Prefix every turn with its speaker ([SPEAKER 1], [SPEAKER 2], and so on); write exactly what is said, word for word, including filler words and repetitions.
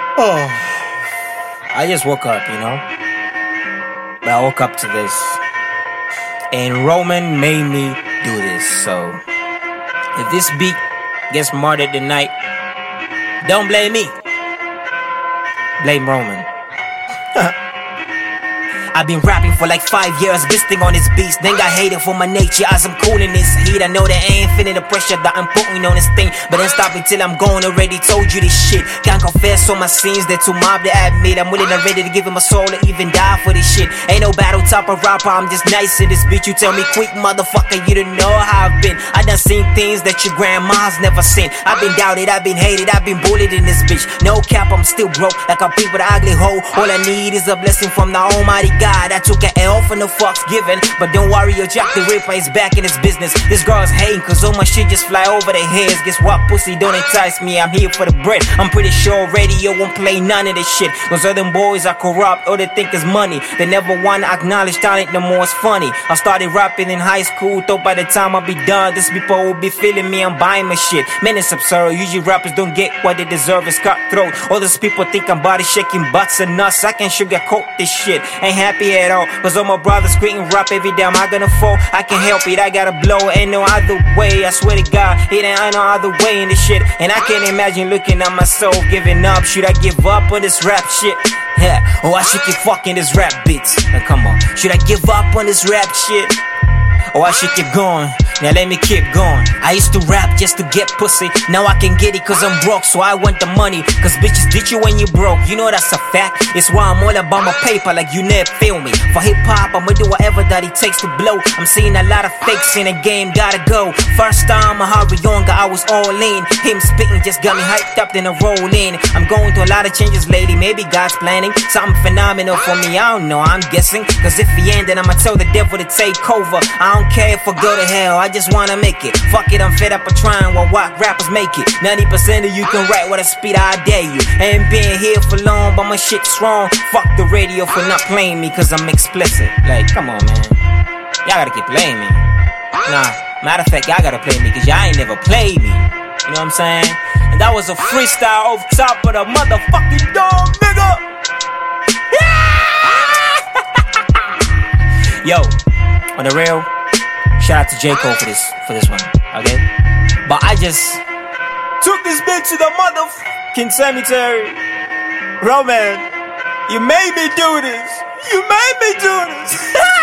[SPEAKER 1] Oh, I just woke up, you know. But I woke up to this, and Roman made me do this. So if this beat gets murdered tonight, don't blame me. Blame Roman. I've been rapping for like five years, bisting on this beast. Then got hated for my nature as I'm cooling this heat. I know that I ain't feeling the pressure that I'm putting on this thing, but then stop me till I'm gone. Already told you this shit. Can't confess all my sins, they're too mob to admit. I'm willing and ready to give him my soul or even die for this shit. Ain't no battle top of rapper, I'm just nice in this bitch. You tell me quick, motherfucker, you don't know how I've been. I done seen things that your grandma's never seen. I've been doubted, I've been hated, I've been bullied in this bitch. No cap, I'm still broke, like a people with an ugly hoe. All I need is a blessing from the almighty God. I took an L for no fucks given, but don't worry, your Jack the Ripper is back in his business. This girl's hating cause all my shit just fly over their heads. Guess what, pussy, don't entice me, I'm here for the bread. I'm pretty sure radio won't play none of this shit, cause all them boys are corrupt, all they think is money. They never wanna acknowledge talent no more, it's funny. I started rapping in high school, thought by the time I be done, these people will be feeling me, I'm buying my shit. Man, it's absurd, usually rappers don't get what they deserve, it's cutthroat. All those people think I'm body shaking butts and nuts, I can sugarcoat this shit, ain't happy at all. Cause all my brothers quitting rap every day, am I gonna fall? I can help it, I gotta blow, ain't no other way. I swear to God, it ain't no other way in this shit. And I can't imagine looking at myself giving up. Should I give up on this rap shit? Yeah, or I should keep fucking this rap beats. Now come on, should I give up on this rap shit? Or I should keep going? Now let me keep going. I used to rap just to get pussy, now I can get it cause I'm broke, so I want the money. Cause bitches ditch you when you broke, you know that's a fact. It's why I'm all about my paper like you never feel me. For hip hop, I'ma do whatever that it takes to blow. I'm seeing a lot of fakes in the game, gotta go. First time I hurry on, I was all in. Him spitting just got me hyped up, then I roll in. I'm going through a lot of changes lately, maybe God's planning something phenomenal for me, I don't know, I'm guessing. Cause if he ain't, then I'ma tell the devil to take over. I don't care if I go to hell, I just wanna make it. Fuck it, I'm fed up of trying while white rappers make it. ninety percent of you can write with a speed, I dare you. Ain't been here for long, but my shit's strong. Fuck the radio for not playing me, cause I'm explicit. Like, come on, man. Y'all gotta keep playing me. Nah, matter of fact, y'all gotta play me, cause y'all ain't never played me. You know what I'm saying? And that was a freestyle over top of the motherfucking dome, nigga! Yeah! Yo, on the real, shout out to J. Cole for this, for this one, okay? But I just took this bitch to the motherfucking cemetery. Roman, you made me do this. You made me do this.